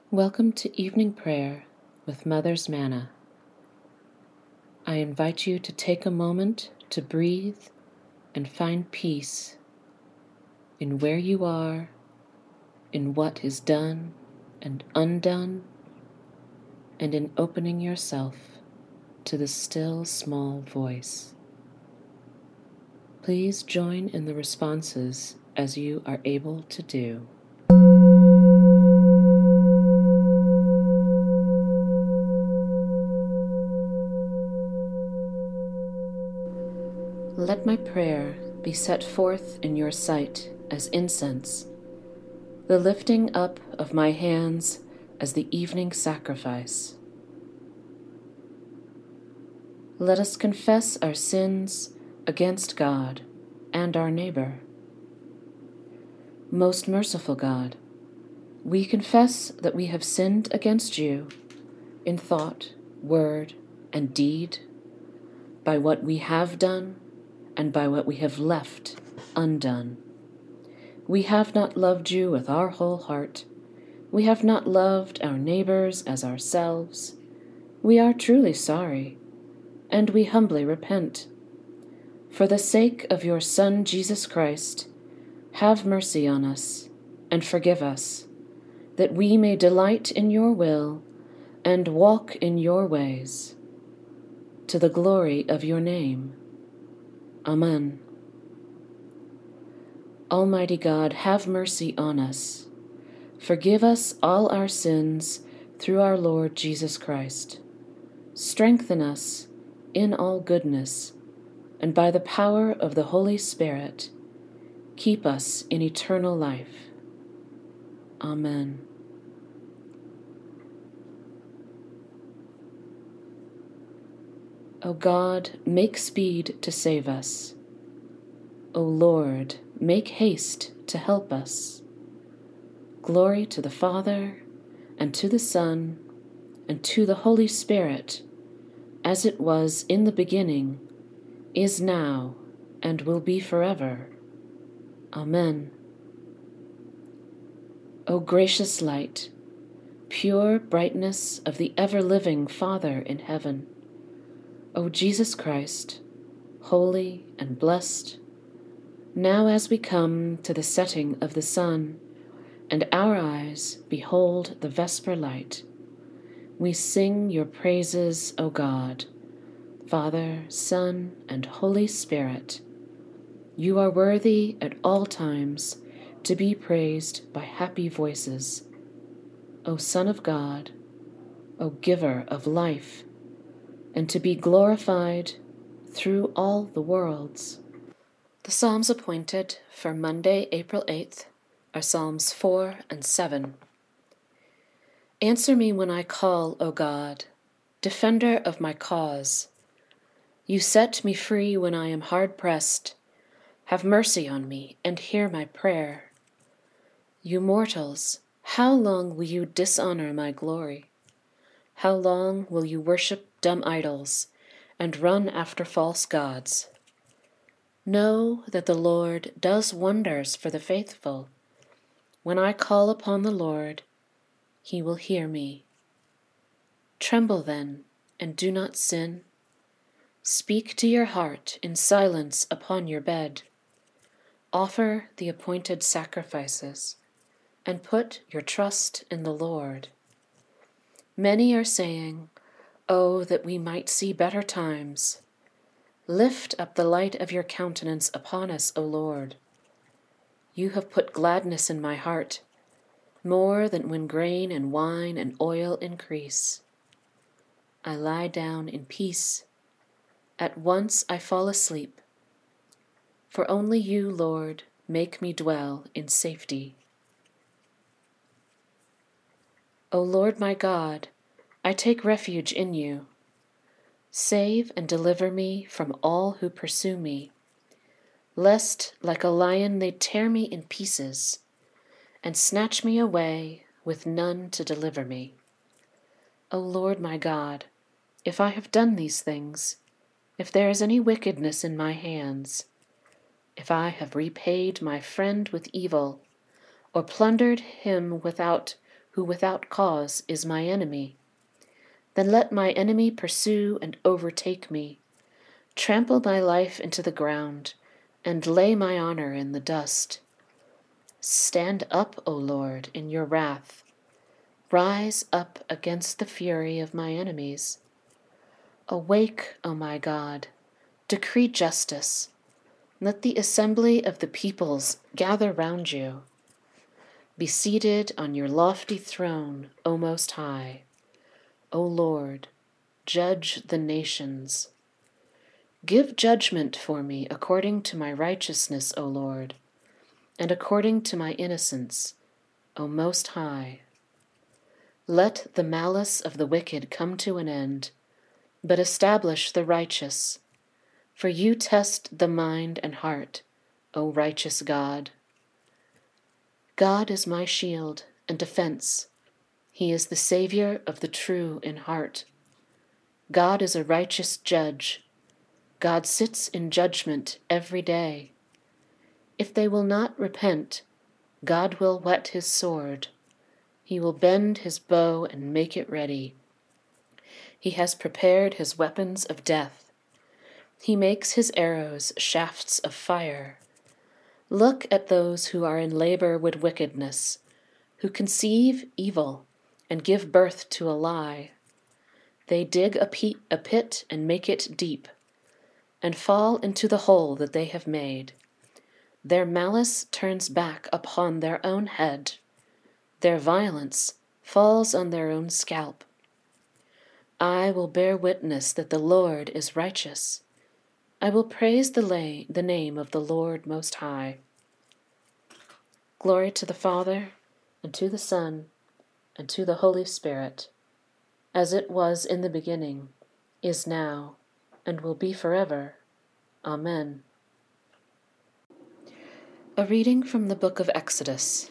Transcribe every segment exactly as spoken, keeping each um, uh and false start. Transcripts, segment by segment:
Welcome to Evening Prayer with Mother's Manna. I invite you to take a moment to breathe and find peace in where you are, in what is done and undone, and in opening yourself to the still small voice. Please join in the responses as you are able to do. Let my prayer be set forth in your sight as incense, the lifting up of my hands as the evening sacrifice. Let us confess our sins against God and our neighbor. Most merciful God, we confess that we have sinned against you in thought, word, and deed, by what we have done and by what we have left undone. We have not loved you with our whole heart. We have not loved our neighbors as ourselves. We are truly sorry, and we humbly repent. For the sake of your Son, Jesus Christ, have mercy on us and forgive us, that we may delight in your will and walk in your ways, to the glory of your name. Amen. Almighty God, have mercy on us. Forgive us all our sins through our Lord Jesus Christ. Strengthen us in all goodness, and by the power of the Holy Spirit, keep us in eternal life. Amen. O God, make speed to save us. O Lord, make haste to help us. Glory to the Father, and to the Son, and to the Holy Spirit, as it was in the beginning, is now, and will be forever. Amen. O gracious light, pure brightness of the ever-living Father in heaven, O Jesus Christ, holy and blessed, now as we come to the setting of the sun, and our eyes behold the vesper light, we sing your praises, O God, Father, Son, and Holy Spirit. You are worthy at all times to be praised by happy voices. O Son of God, O Giver of life, and to be glorified through all the worlds. The Psalms appointed for Monday, April eighth, are Psalms four and seven. Answer me when I call, O God, defender of my cause. You set me free when I am hard pressed. Have mercy on me and hear my prayer. You mortals, how long will you dishonor my glory? How long will you worship dumb idols and run after false gods? Know that the Lord does wonders for the faithful. When I call upon the Lord, he will hear me. Tremble then, and do not sin. Speak to your heart in silence upon your bed. Offer the appointed sacrifices, and put your trust in the Lord. Many are saying, "Oh, that we might see better times." Lift up the light of your countenance upon us, O Lord. You have put gladness in my heart, more than when grain and wine and oil increase. I lie down in peace. At once I fall asleep. For only you, Lord, make me dwell in safety. O Lord my God, I take refuge in you. Save and deliver me from all who pursue me, lest like a lion they tear me in pieces, and snatch me away with none to deliver me. O Lord my God, if I have done these things, if there is any wickedness in my hands, if I have repaid my friend with evil, or plundered him without who without cause is my enemy. Then let my enemy pursue and overtake me, trample my life into the ground, and lay my honor in the dust. Stand up, O Lord, in your wrath. Rise up against the fury of my enemies. Awake, O my God, decree justice. Let the assembly of the peoples gather round you. Be seated on your lofty throne, O Most High. O Lord, judge the nations. Give judgment for me according to my righteousness, O Lord, and according to my innocence, O Most High. Let the malice of the wicked come to an end, but establish the righteous. For you test the mind and heart, O righteous God. God is my shield and defense. He is the Savior of the true in heart. God is a righteous judge. God sits in judgment every day. If they will not repent, God will whet his sword. He will bend his bow and make it ready. He has prepared his weapons of death. He makes his arrows shafts of fire. Look at those who are in labor with wickedness, who conceive evil and give birth to a lie. They dig a, pe- a pit and make it deep, and fall into the hole that they have made. Their malice turns back upon their own head. Their violence falls on their own scalp. I will bear witness that the Lord is righteous. I will praise the, lay, the name of the Lord Most High. Glory to the Father, and to the Son, and to the Holy Spirit, as it was in the beginning, is now, and will be forever. Amen. A reading from the book of Exodus.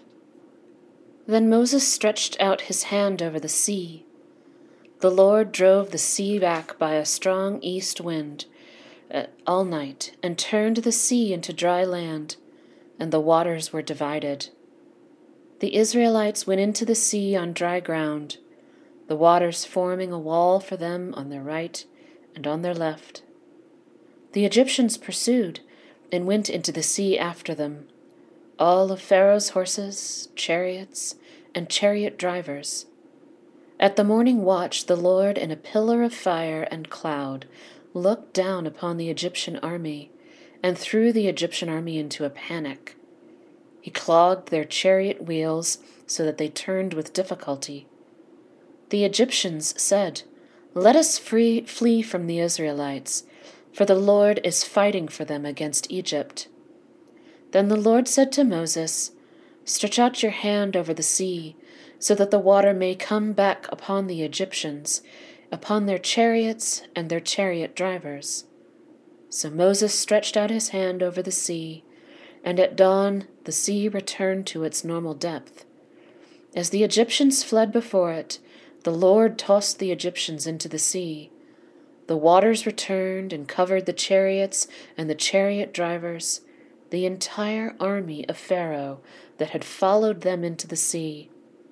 Then Moses stretched out his hand over the sea. The Lord drove the sea back by a strong east wind uh, all night, and turned the sea into dry land, and the waters were divided. The Israelites went into the sea on dry ground, the waters forming a wall for them on their right and on their left. The Egyptians pursued and went into the sea after them, all of Pharaoh's horses, chariots, and chariot drivers. At the morning watch, the Lord in a pillar of fire and cloud looked down upon the Egyptian army and threw the Egyptian army into a panic. He clogged their chariot wheels so that they turned with difficulty. The Egyptians said, "Let us free, flee from the Israelites, for the Lord is fighting for them against Egypt." Then the Lord said to Moses, "Stretch out your hand over the sea, so that the water may come back upon the Egyptians, upon their chariots and their chariot drivers." So Moses stretched out his hand over the sea, and at dawn the sea returned to its normal depth. As the Egyptians fled before it, the Lord tossed the Egyptians into the sea. The waters returned and covered the chariots and the chariot drivers, the entire army of Pharaoh that had followed them into the sea.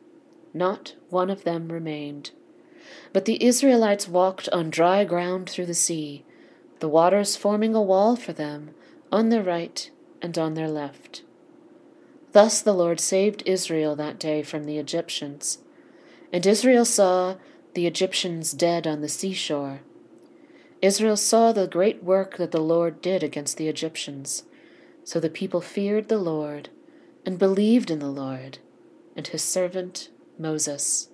Not one of them remained. But the Israelites walked on dry ground through the sea, the waters forming a wall for them on their right and on their left. Thus the Lord saved Israel that day from the Egyptians. And Israel saw the Egyptians dead on the seashore. Israel saw the great work that the Lord did against the Egyptians. So the people feared the Lord and believed in the Lord and his servant Moses.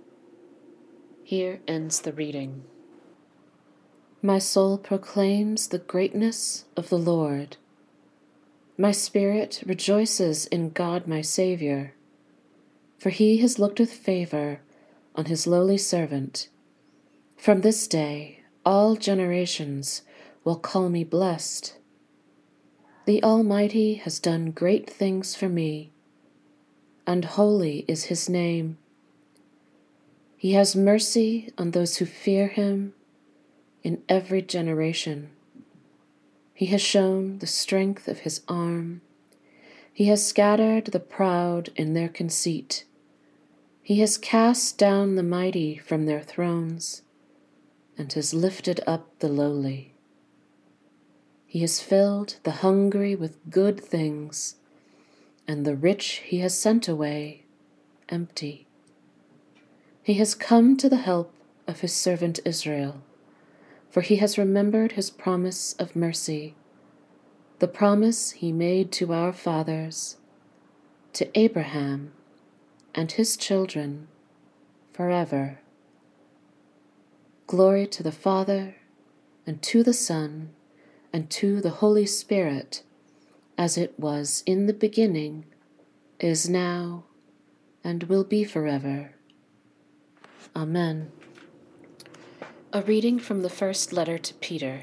Here ends the reading. My soul proclaims the greatness of the Lord. My spirit rejoices in God my Savior, for he has looked with favor on his lowly servant. From this day all generations will call me blessed. The Almighty has done great things for me, and holy is his name. He has mercy on those who fear him in every generation. He has shown the strength of his arm. He has scattered the proud in their conceit. He has cast down the mighty from their thrones and has lifted up the lowly. He has filled the hungry with good things, and the rich he has sent away empty. He has come to the help of his servant Israel, for he has remembered his promise of mercy, the promise he made to our fathers, to Abraham and his children forever. Glory to the Father, and to the Son, and to the Holy Spirit, as it was in the beginning, is now, and will be forever. Amen. A reading from the first letter to Peter.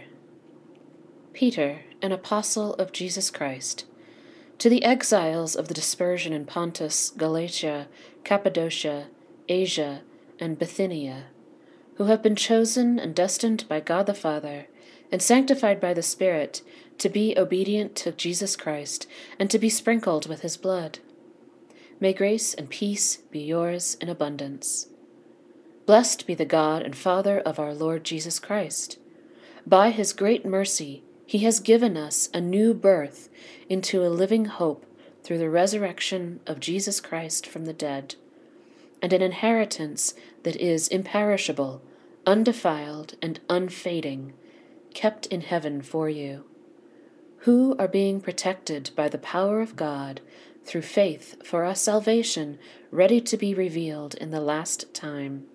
Peter, an apostle of Jesus Christ, to the exiles of the dispersion in Pontus, Galatia, Cappadocia, Asia, and Bithynia, who have been chosen and destined by God the Father, and sanctified by the Spirit, to be obedient to Jesus Christ, and to be sprinkled with his blood. May grace and peace be yours in abundance. Blessed be the God and Father of our Lord Jesus Christ. By his great mercy, he has given us a new birth into a living hope through the resurrection of Jesus Christ from the dead, and an inheritance that is imperishable, undefiled, and unfading, kept in heaven for you, who are being protected by the power of God through faith for a salvation ready to be revealed in the last time.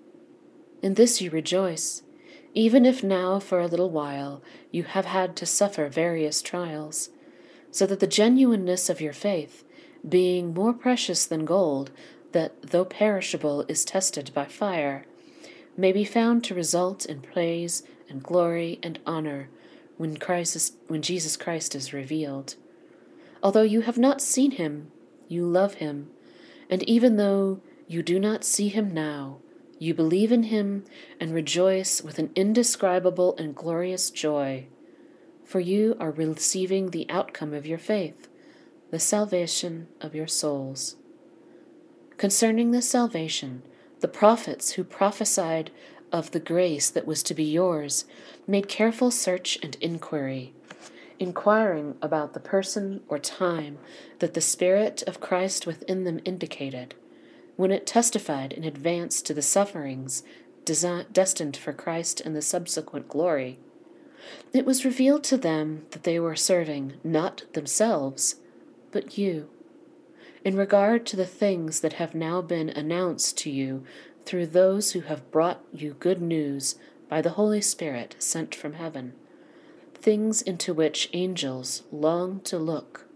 In this you rejoice, even if now for a little while you have had to suffer various trials, so that the genuineness of your faith, being more precious than gold, that, though perishable, is tested by fire, may be found to result in praise and glory and honor when Christ is, when Jesus Christ is revealed. Although you have not seen him, you love him, and even though you do not see him now, you believe in him and rejoice with an indescribable and glorious joy, for you are receiving the outcome of your faith, the salvation of your souls. Concerning this salvation, the prophets who prophesied of the grace that was to be yours made careful search and inquiry, inquiring about the person or time that the Spirit of Christ within them indicated, when it testified in advance to the sufferings desi- destined for Christ and the subsequent glory. It was revealed to them that they were serving not themselves, but you, in regard to the things that have now been announced to you through those who have brought you good news by the Holy Spirit sent from heaven, things into which angels long to look.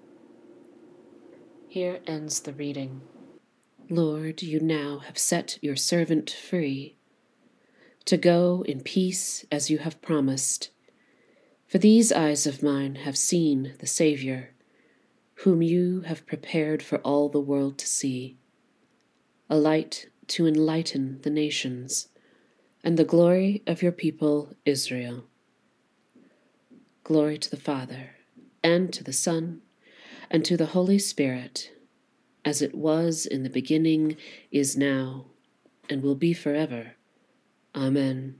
Here ends the reading. Lord, you now have set your servant free, to go in peace as you have promised. For these eyes of mine have seen the Saviour, whom you have prepared for all the world to see, a light to enlighten the nations, and the glory of your people Israel. Glory to the Father, and to the Son, and to the Holy Spirit, as it was in the beginning, is now, and will be forever. Amen.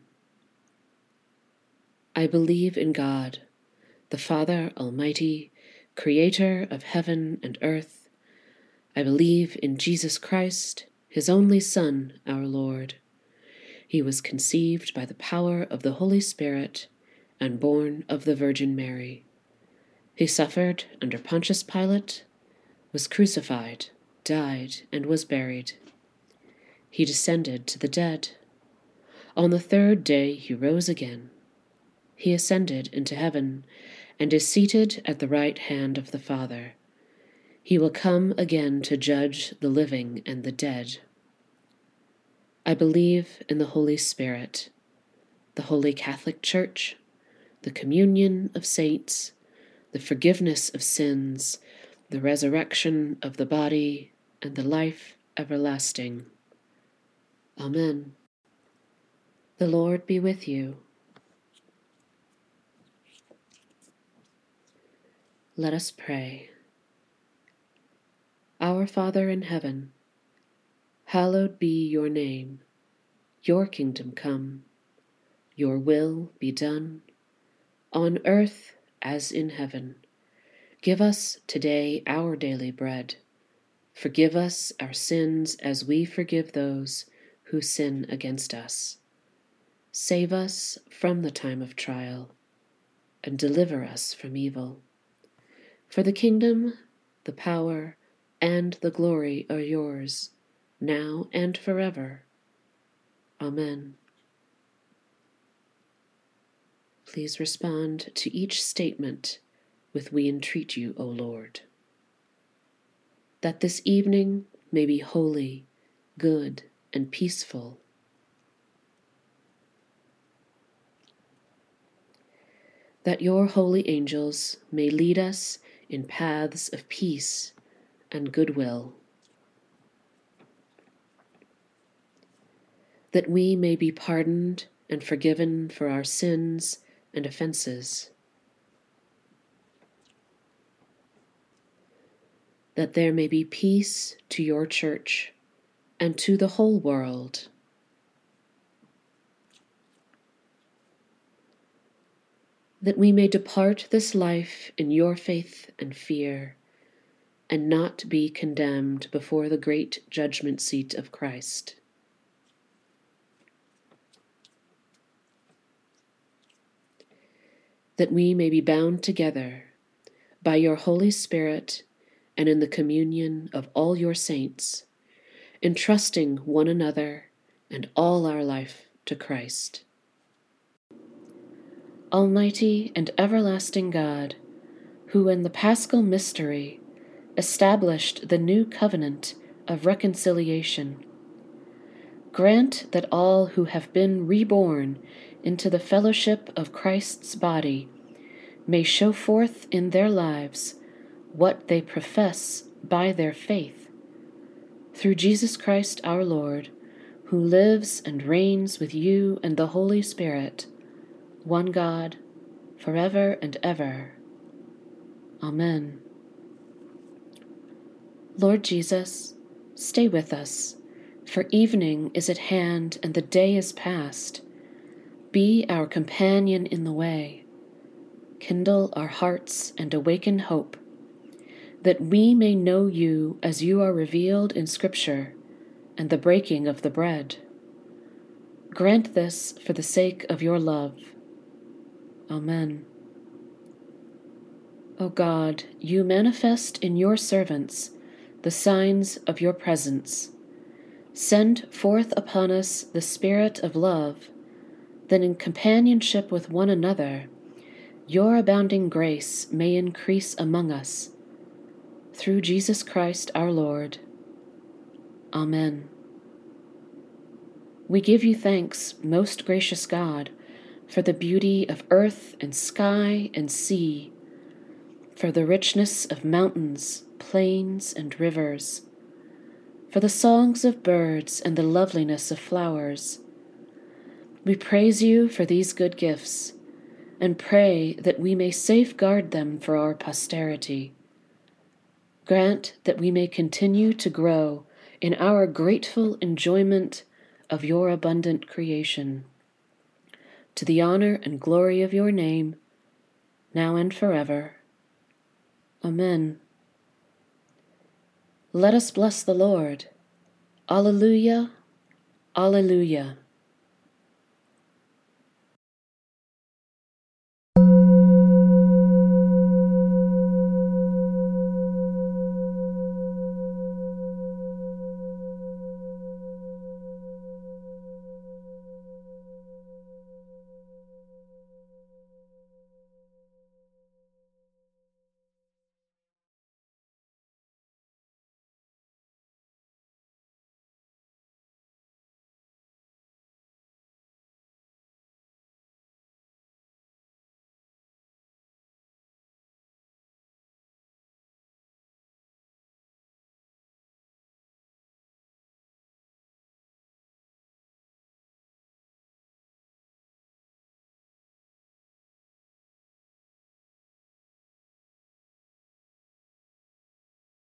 I believe in God, the Father Almighty, Creator of heaven and earth. I believe in Jesus Christ, his only Son, our Lord. He was conceived by the power of the Holy Spirit and born of the Virgin Mary. He suffered under Pontius Pilate, was crucified, died, and was buried. He descended to the dead. On the third day he rose again. He ascended into heaven and is seated at the right hand of the Father. He will come again to judge the living and the dead. I believe in the Holy Spirit, the Holy Catholic Church, the communion of saints, the forgiveness of sins, the resurrection of the body, and the life everlasting. Amen. The Lord be with you. Let us pray. Our Father in heaven, Hallowed be your name. Your kingdom come. Your will be done, on earth as in heaven. Give us today our daily bread. Forgive us our sins as we forgive those who sin against us. Save us from the time of trial, and deliver us from evil. For the kingdom, the power, and the glory are yours, now and forever. Amen. Please respond to each statement with "We entreat you, O Lord." That this evening may be holy, good, and peaceful. That your holy angels may lead us in paths of peace and goodwill. That we may be pardoned and forgiven for our sins and offenses. That there may be peace to your church and to the whole world. That we may depart this life in your faith and fear, and not be condemned before the great judgment seat of Christ. That we may be bound together by your Holy Spirit and in the communion of all your saints, entrusting one another and all our life to Christ. Almighty and everlasting God, who in the Paschal mystery established the new covenant of reconciliation, grant that all who have been reborn into the fellowship of Christ's body may show forth in their lives what they profess by their faith. Through Jesus Christ our Lord, who lives and reigns with you and the Holy Spirit, one God, forever and ever. Amen. Lord Jesus, stay with us, for evening is at hand and the day is past. Be our companion in the way. Kindle our hearts and awaken hope, that we may know you as you are revealed in Scripture and the breaking of the bread. Grant this for the sake of your love. Amen. O God, you manifest in your servants the signs of your presence. Send forth upon us the Spirit of love, that in companionship with one another, your abounding grace may increase among us. Through Jesus Christ our Lord. Amen. We give you thanks, most gracious God, for the beauty of earth and sky and sea, for the richness of mountains, plains, and rivers, for the songs of birds and the loveliness of flowers. We praise you for these good gifts, and pray that we may safeguard them for our posterity. Grant that we may continue to grow in our grateful enjoyment of your abundant creation, to the honor and glory of your name, now and forever. Amen. Let us bless the Lord. Alleluia, alleluia.